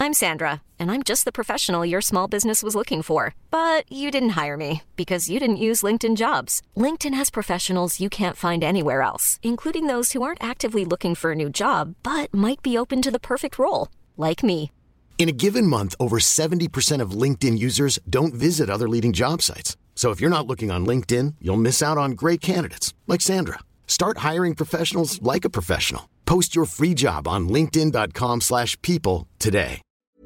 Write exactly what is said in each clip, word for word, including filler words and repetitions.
I'm Sandra, and I'm just the professional your small business was looking for. But you didn't hire me because you didn't use LinkedIn Jobs. LinkedIn has professionals you can't find anywhere else, including those who aren't actively looking for a new job, but might be open to the perfect role, like me. In a given month, over seventy percent of LinkedIn users don't visit other leading job sites. So if you're not looking on LinkedIn, you'll miss out on great candidates like Sandra. Start hiring professionals like a professional. Post your free job on linkedin.com slash people today.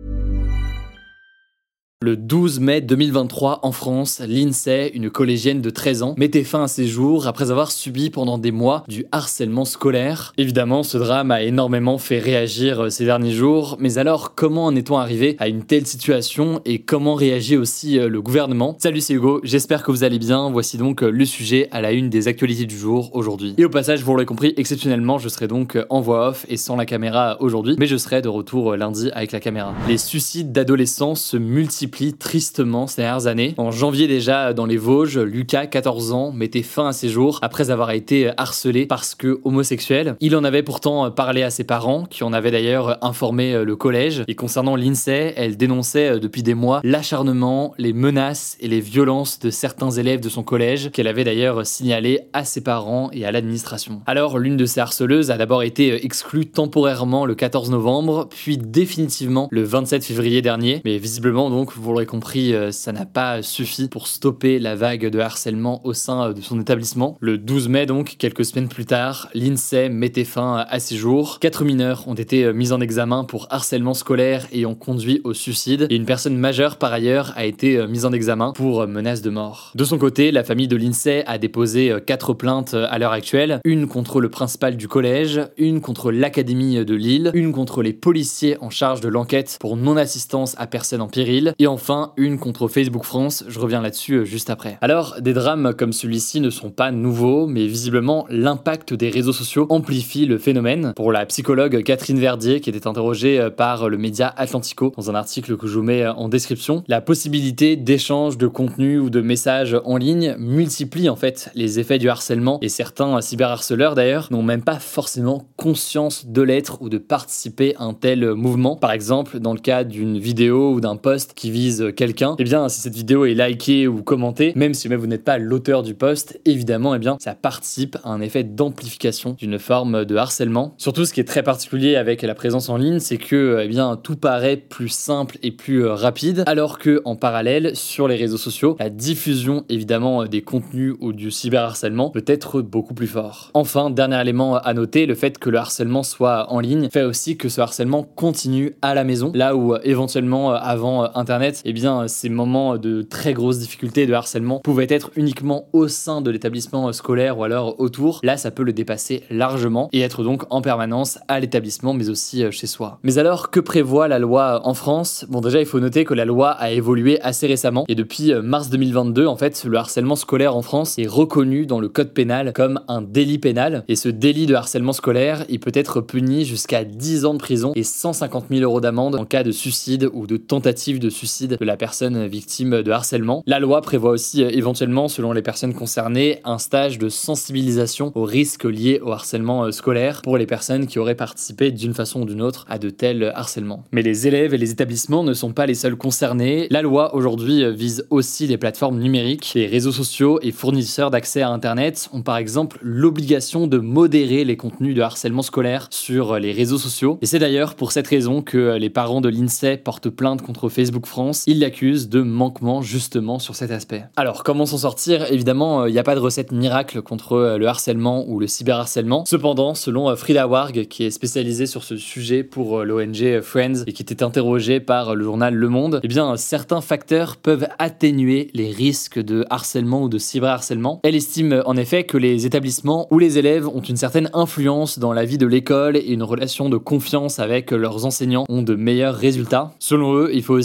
Le douze mai deux mille vingt-trois, en France, Lindsay, une collégienne de treize ans, mettait fin à ses jours après avoir subi pendant des mois du harcèlement scolaire. Évidemment, ce drame a énormément fait réagir ces derniers jours, mais alors comment en est-on arrivé à une telle situation et comment réagit aussi le gouvernement ? Salut, c'est Hugo, j'espère que vous allez bien. Voici donc le sujet à la une des actualités du jour aujourd'hui. Et au passage, vous l'aurez compris, exceptionnellement, je serai donc en voix off et sans la caméra aujourd'hui, mais je serai de retour lundi avec la caméra. Les suicides d'adolescents se multiplient tristement ces dernières années. En janvier déjà, dans les Vosges, Lucas, quatorze ans, mettait fin à ses jours après avoir été harcelé parce que homosexuel. Il en avait pourtant parlé à ses parents, qui en avaient d'ailleurs informé le collège. Et concernant Lindsay, elle dénonçait depuis des mois l'acharnement, les menaces et les violences de certains élèves de son collège, qu'elle avait d'ailleurs signalé à ses parents et à l'administration. Alors, l'une de ces harceleuses a d'abord été exclue temporairement le quatorze novembre, puis définitivement le vingt-sept février dernier. Mais visiblement, donc, vous l'aurez compris, ça n'a pas suffi pour stopper la vague de harcèlement au sein de son établissement. Le douze mai donc, quelques semaines plus tard, Lindsay mettait fin à ses jours. Quatre mineurs ont été mis en examen pour harcèlement scolaire et ont conduit au suicide. Et une personne majeure par ailleurs a été mise en examen pour menace de mort. De son côté, la famille de Lindsay a déposé quatre plaintes à l'heure actuelle. Une contre le principal du collège, une contre l'académie de Lille, une contre les policiers en charge de l'enquête pour non-assistance à personne en péril, et enfin une contre Facebook France, je reviens là-dessus juste après. Alors, des drames comme celui-ci ne sont pas nouveaux, mais visiblement l'impact des réseaux sociaux amplifie le phénomène. Pour la psychologue Catherine Verdier, qui était interrogée par le média Atlantico dans un article que je vous mets en description, la possibilité d'échange de contenu ou de messages en ligne multiplie en fait les effets du harcèlement, et certains cyberharceleurs d'ailleurs n'ont même pas forcément conscience de l'être ou de participer à un tel mouvement. Par exemple, dans le cas d'une vidéo ou d'un post qui vise quelqu'un, et eh bien si cette vidéo est likée ou commentée, même si même vous n'êtes pas l'auteur du post, évidemment, et eh bien ça participe à un effet d'amplification d'une forme de harcèlement. Surtout, ce qui est très particulier avec la présence en ligne, c'est que eh bien tout paraît plus simple et plus rapide, alors que en parallèle, sur les réseaux sociaux, la diffusion évidemment des contenus ou du cyberharcèlement peut être beaucoup plus fort. Enfin, dernier élément à noter, le fait que le harcèlement soit en ligne fait aussi que ce harcèlement continue à la maison, là où éventuellement avant Internet, eh bien ces moments de très grosses difficultés de harcèlement pouvaient être uniquement au sein de l'établissement scolaire ou alors autour. Là, ça peut le dépasser largement et être donc en permanence à l'établissement, mais aussi chez soi. Mais alors, que prévoit la loi en France ? Bon, déjà, il faut noter que la loi a évolué assez récemment et depuis mars deux mille vingt-deux, en fait, le harcèlement scolaire en France est reconnu dans le code pénal comme un délit pénal, et ce délit de harcèlement scolaire, il peut être puni jusqu'à dix ans de prison et cent cinquante mille euros d'amende en cas de suicide ou de tentative de suicide de la personne victime de harcèlement. La loi prévoit aussi éventuellement, selon les personnes concernées, un stage de sensibilisation aux risques liés au harcèlement scolaire pour les personnes qui auraient participé d'une façon ou d'une autre à de tels harcèlements. Mais les élèves et les établissements ne sont pas les seuls concernés. La loi aujourd'hui vise aussi les plateformes numériques. Les réseaux sociaux et fournisseurs d'accès à Internet ont par exemple l'obligation de modérer les contenus de harcèlement scolaire sur les réseaux sociaux. Et c'est d'ailleurs pour cette raison que les parents de Lindsay portent plainte contre Facebook France. Ils l'accusent de manquement justement sur cet aspect. Alors, comment s'en sortir ? Évidemment, il n'y a pas de recette miracle contre le harcèlement ou le cyberharcèlement. Cependant, selon Frida Warg, qui est spécialisée sur ce sujet pour l'O N G Friends et qui était interrogée par le journal Le Monde, eh bien, certains facteurs peuvent atténuer les risques de harcèlement ou de cyberharcèlement. Elle estime en effet que les établissements où les élèves ont une certaine influence dans la vie de l'école et une relation de confiance avec leurs enseignants ont de meilleurs résultats. Selon eux, il faut aussi absolument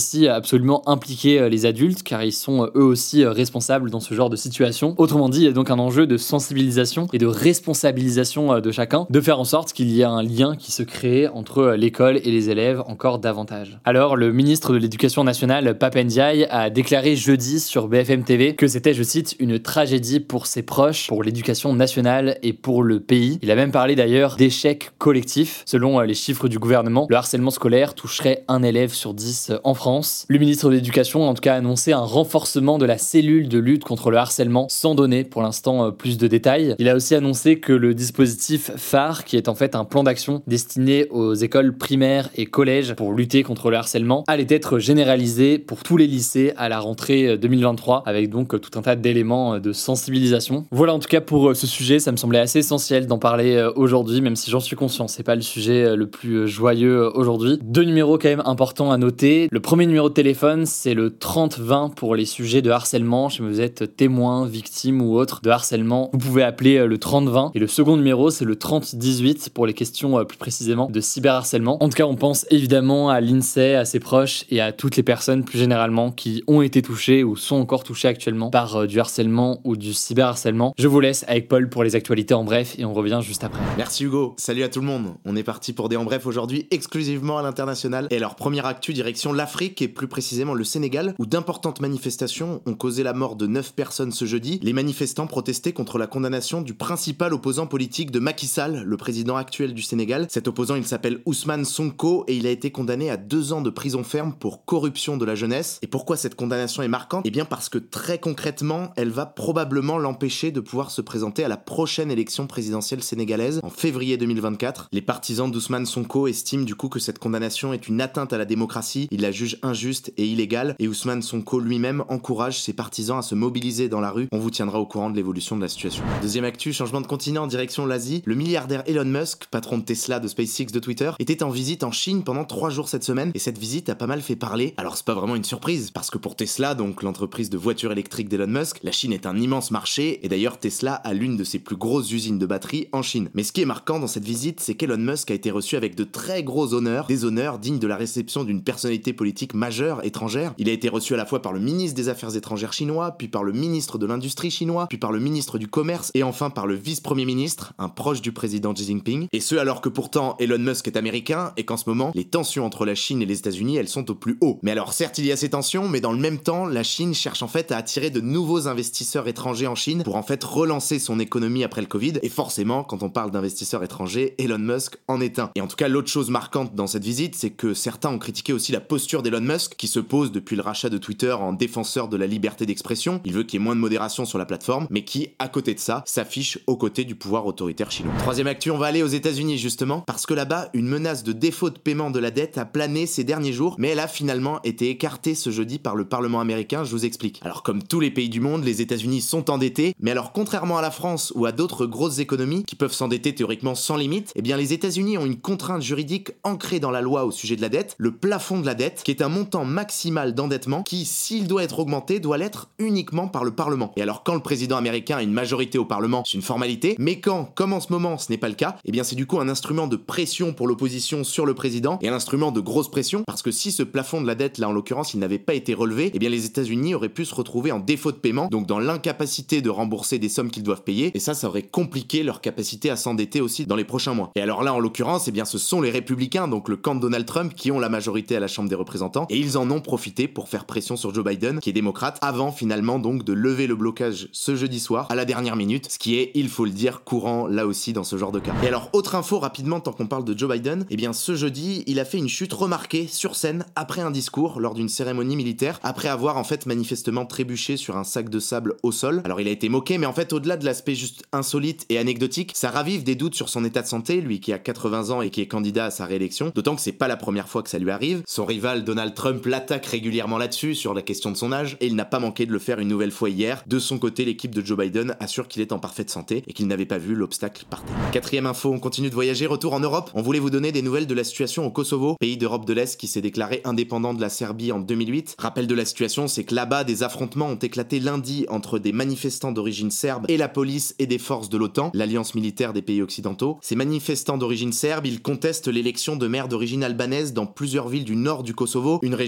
absolument impliquer les adultes car ils sont eux aussi responsables dans ce genre de situation. Autrement dit, il y a donc un enjeu de sensibilisation et de responsabilisation de chacun, de faire en sorte qu'il y ait un lien qui se crée entre l'école et les élèves encore davantage. Alors, le ministre de l'Éducation nationale, Pap Ndiaye, a déclaré jeudi sur B F M T V que c'était, je cite, une tragédie pour ses proches, pour l'éducation nationale et pour le pays. Il a même parlé d'ailleurs d'échec collectif. Selon les chiffres du gouvernement, le harcèlement scolaire toucherait un élève sur dix en France. Le ministre de l'Éducation a en tout cas annoncé un renforcement de la cellule de lutte contre le harcèlement, sans donner pour l'instant plus de détails. Il a aussi annoncé que le dispositif phare, qui est en fait un plan d'action destiné aux écoles primaires et collèges pour lutter contre le harcèlement, allait être généralisé pour tous les lycées à la rentrée deux mille vingt-trois, avec donc tout un tas d'éléments de sensibilisation. Voilà en tout cas pour ce sujet, ça me semblait assez essentiel d'en parler aujourd'hui, même si j'en suis conscient, c'est pas le sujet le plus joyeux aujourd'hui. Deux numéros quand même importants à noter. Le premier numéro de téléphone, c'est le trente vingt pour les sujets de harcèlement. Si vous êtes témoin, victime ou autre de harcèlement, vous pouvez appeler le trente vingt. Et le second numéro, c'est le trente dix-huit pour les questions plus précisément de cyberharcèlement. En tout cas, on pense évidemment à l'INSEE, à ses proches et à toutes les personnes plus généralement qui ont été touchées ou sont encore touchées actuellement par du harcèlement ou du cyberharcèlement. Je vous laisse avec Paul pour les actualités en bref et on revient juste après. Merci Hugo, salut à tout le monde. On est parti pour des en bref aujourd'hui exclusivement à l'international. Et leur première actu direction l'Afrique et plus précisément le Sénégal où d'importantes manifestations ont causé la mort de neuf personnes ce jeudi. Les manifestants protestaient contre la condamnation du principal opposant politique de Macky Sall, le président actuel du Sénégal. Cet opposant, il s'appelle Ousmane Sonko et il a été condamné à deux ans de prison ferme pour corruption de la jeunesse. Et pourquoi cette condamnation est marquante ? Eh bien parce que très concrètement, elle va probablement l'empêcher de pouvoir se présenter à la prochaine élection présidentielle sénégalaise en février deux mille vingt-quatre. Les partisans d'Ousmane Sonko estiment du coup que cette condamnation est une atteinte à la démocratie, ils la jugent injuste et illégale et Ousmane Sonko lui-même encourage ses partisans à se mobiliser dans la rue. On vous tiendra au courant de l'évolution de la situation. Deuxième actu, changement de continent en direction l'Asie. Le milliardaire Elon Musk, patron de Tesla, de SpaceX, de Twitter, était en visite en Chine pendant trois jours cette semaine et cette visite a pas mal fait parler. Alors c'est pas vraiment une surprise parce que pour Tesla, donc l'entreprise de voitures électriques d'Elon Musk, la Chine est un immense marché et d'ailleurs Tesla a l'une de ses plus grosses usines de batteries en Chine. Mais ce qui est marquant dans cette visite, c'est qu'Elon Musk a été reçu avec de très gros honneurs, des honneurs dignes de la réception d'une personnalité politique majeure étrangère. Il a été reçu à la fois par le ministre des Affaires étrangères chinois, puis par le ministre de l'Industrie chinois, puis par le ministre du Commerce et enfin par le vice-premier ministre, un proche du président Xi Jinping. Et ce alors que pourtant Elon Musk est américain et qu'en ce moment, les tensions entre la Chine et les États-Unis, elles sont au plus haut. Mais alors certes, il y a ces tensions, mais dans le même temps, la Chine cherche en fait à attirer de nouveaux investisseurs étrangers en Chine pour en fait relancer son économie après le Covid. Et forcément, quand on parle d'investisseurs étrangers, Elon Musk en est un. Et en tout cas, l'autre chose marquante dans cette visite, c'est que certains ont critiqué aussi la posture d'Elon Musk, qui se pose depuis le rachat de Twitter en défenseur de la liberté d'expression. Il veut qu'il y ait moins de modération sur la plateforme, mais qui, à côté de ça, s'affiche aux côtés du pouvoir autoritaire chinois. Troisième actu, on va aller aux États-Unis justement, parce que là-bas, une menace de défaut de paiement de la dette a plané ces derniers jours, mais elle a finalement été écartée ce jeudi par le Parlement américain. Je vous explique. Alors comme tous les pays du monde, les États-Unis sont endettés, mais alors contrairement à la France ou à d'autres grosses économies qui peuvent s'endetter théoriquement sans limite, eh bien les États-Unis ont une contrainte juridique ancrée dans la loi au sujet de la dette, le plafond de la dette, qui est un montant maximal d'endettement qui, s'il doit être augmenté, doit l'être uniquement par le Parlement. Et alors quand le président américain a une majorité au Parlement, c'est une formalité, mais quand, comme en ce moment, ce n'est pas le cas, eh bien c'est du coup un instrument de pression pour l'opposition sur le président et un instrument de grosse pression, parce que si ce plafond de la dette, là en l'occurrence, il n'avait pas été relevé, eh bien les États-Unis auraient pu se retrouver en défaut de paiement, donc dans l'incapacité de rembourser des sommes qu'ils doivent payer, et ça, ça aurait compliqué leur capacité à s'endetter aussi dans les prochains mois. Et alors là, en l'occurrence, eh bien ce sont les républicains, donc le camp de Donald Trump, qui ont la majorité à la Chambre des représentants, et ils en ont profité pour faire pression sur Joe Biden, qui est démocrate, avant finalement donc de lever le blocage ce jeudi soir, à la dernière minute, ce qui est, il faut le dire, courant là aussi dans ce genre de cas. Et alors, autre info rapidement, tant qu'on parle de Joe Biden, eh bien ce jeudi, il a fait une chute remarquée sur scène après un discours lors d'une cérémonie militaire, après avoir en fait manifestement trébuché sur un sac de sable au sol. Alors il a été moqué, mais en fait au-delà de l'aspect juste insolite et anecdotique, ça ravive des doutes sur son état de santé, lui qui a quatre-vingts ans et qui est candidat à sa réélection, d'autant que c'est pas la première fois que ça lui arrive. Son rival Donald Trump l'attaque régulièrement là-dessus, sur la question de son âge, et il n'a pas manqué de le faire une nouvelle fois hier. De son côté, l'équipe de Joe Biden assure qu'il est en parfaite santé et qu'il n'avait pas vu l'obstacle par terre. Quatrième info, on continue de voyager, retour en Europe. On voulait vous donner des nouvelles de la situation au Kosovo, pays d'Europe de l'Est qui s'est déclaré indépendant de la Serbie en deux mille huit. Rappel de la situation, c'est que là-bas, des affrontements ont éclaté lundi entre des manifestants d'origine serbe et la police et des forces de l'OTAN, l'alliance militaire des pays occidentaux. Ces manifestants d'origine serbe, ils contestent l'élection de maires d'origine albanaise dans plusieurs villes du nord du Kosovo, une région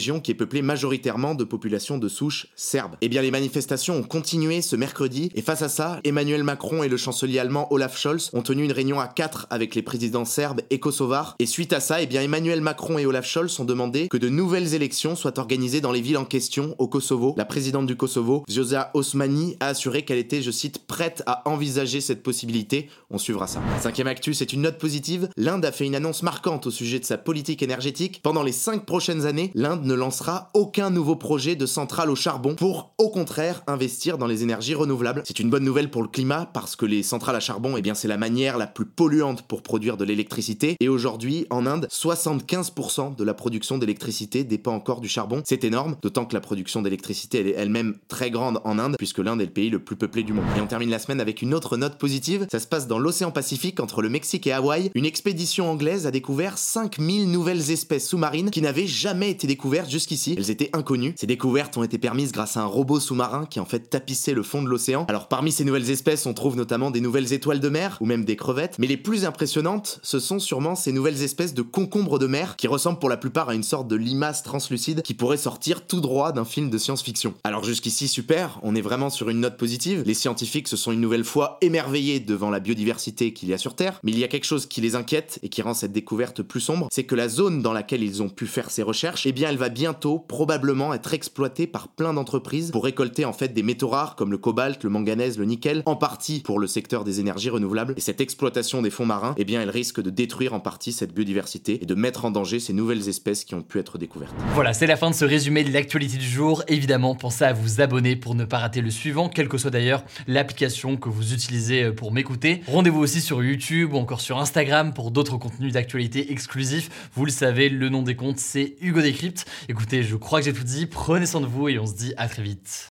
région qui est peuplée majoritairement de populations de souche serbes. Eh bien les manifestations ont continué ce mercredi et face à ça, Emmanuel Macron et le chancelier allemand Olaf Scholz ont tenu une réunion à quatre avec les présidents serbes et kosovars. Et suite à ça, eh bien Emmanuel Macron et Olaf Scholz ont demandé que de nouvelles élections soient organisées dans les villes en question au Kosovo. La présidente du Kosovo, Vjosa Osmani, a assuré qu'elle était, je cite, prête à envisager cette possibilité. On suivra ça. Cinquième actu, c'est une note positive. L'Inde a fait une annonce marquante au sujet de sa politique énergétique. Pendant les cinq prochaines années, l'Inde ne lancera aucun nouveau projet de centrale au charbon pour, au contraire, investir dans les énergies renouvelables. C'est une bonne nouvelle pour le climat parce que les centrales à charbon, eh bien, c'est la manière la plus polluante pour produire de l'électricité. Et aujourd'hui, en Inde, soixante-quinze pour cent de la production d'électricité dépend encore du charbon. C'est énorme, d'autant que la production d'électricité, elle est elle-même très grande en Inde, puisque l'Inde est le pays le plus peuplé du monde. Et on termine la semaine avec une autre note positive. Ça se passe dans l'océan Pacifique entre le Mexique et Hawaï. Une expédition anglaise a découvert cinq mille nouvelles espèces sous-marines qui n'avaient jamais été découvertes jusqu'ici. Elles étaient inconnues. Ces découvertes ont été permises grâce à un robot sous-marin qui en fait tapissait le fond de l'océan. Alors parmi ces nouvelles espèces, on trouve notamment des nouvelles étoiles de mer ou même des crevettes. Mais les plus impressionnantes, ce sont sûrement ces nouvelles espèces de concombres de mer qui ressemblent pour la plupart à une sorte de limace translucide qui pourrait sortir tout droit d'un film de science-fiction. Alors jusqu'ici super, on est vraiment sur une note positive. Les scientifiques se sont une nouvelle fois émerveillés devant la biodiversité qu'il y a sur Terre, mais il y a quelque chose qui les inquiète et qui rend cette découverte plus sombre, c'est que la zone dans laquelle ils ont pu faire ces recherches, eh bien elle va bientôt probablement être exploitée par plein d'entreprises pour récolter en fait des métaux rares comme le cobalt, le manganèse, le nickel, en partie pour le secteur des énergies renouvelables. Et cette exploitation des fonds marins, eh bien elle risque de détruire en partie cette biodiversité et de mettre en danger ces nouvelles espèces qui ont pu être découvertes. Voilà, c'est la fin de ce résumé de l'actualité du jour. Évidemment, pensez à vous abonner pour ne pas rater le suivant, quelle que soit d'ailleurs l'application que vous utilisez pour m'écouter. Rendez-vous aussi sur YouTube ou encore sur Instagram pour d'autres contenus d'actualité exclusifs. Vous le savez, le nom des comptes, c'est Hugo Décrypte. Écoutez, je crois que j'ai tout dit. Prenez soin de vous et on se dit à très vite.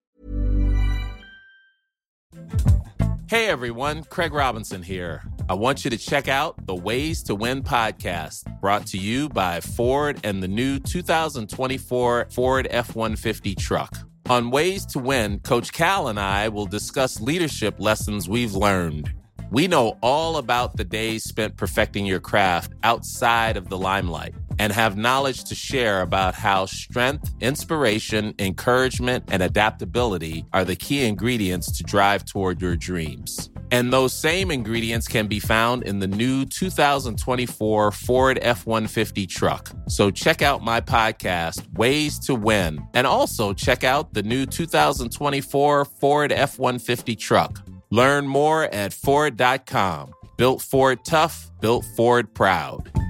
Hey everyone, Craig Robinson here. I want you to check out the Ways to Win podcast, brought to you by Ford and the new two thousand twenty-four Ford F one fifty truck. On Ways to Win, Coach Cal and I will discuss leadership lessons we've learned. We know all about the days spent perfecting your craft outside of the limelight and have knowledge to share about how strength, inspiration, encouragement, and adaptability are the key ingredients to drive toward your dreams. And those same ingredients can be found in the new two thousand twenty-four Ford F one fifty truck. So check out my podcast, Ways to Win, and also check out the new two thousand twenty-four Ford F one fifty truck. Learn more at Ford dot com. Built Ford tough, built Ford proud.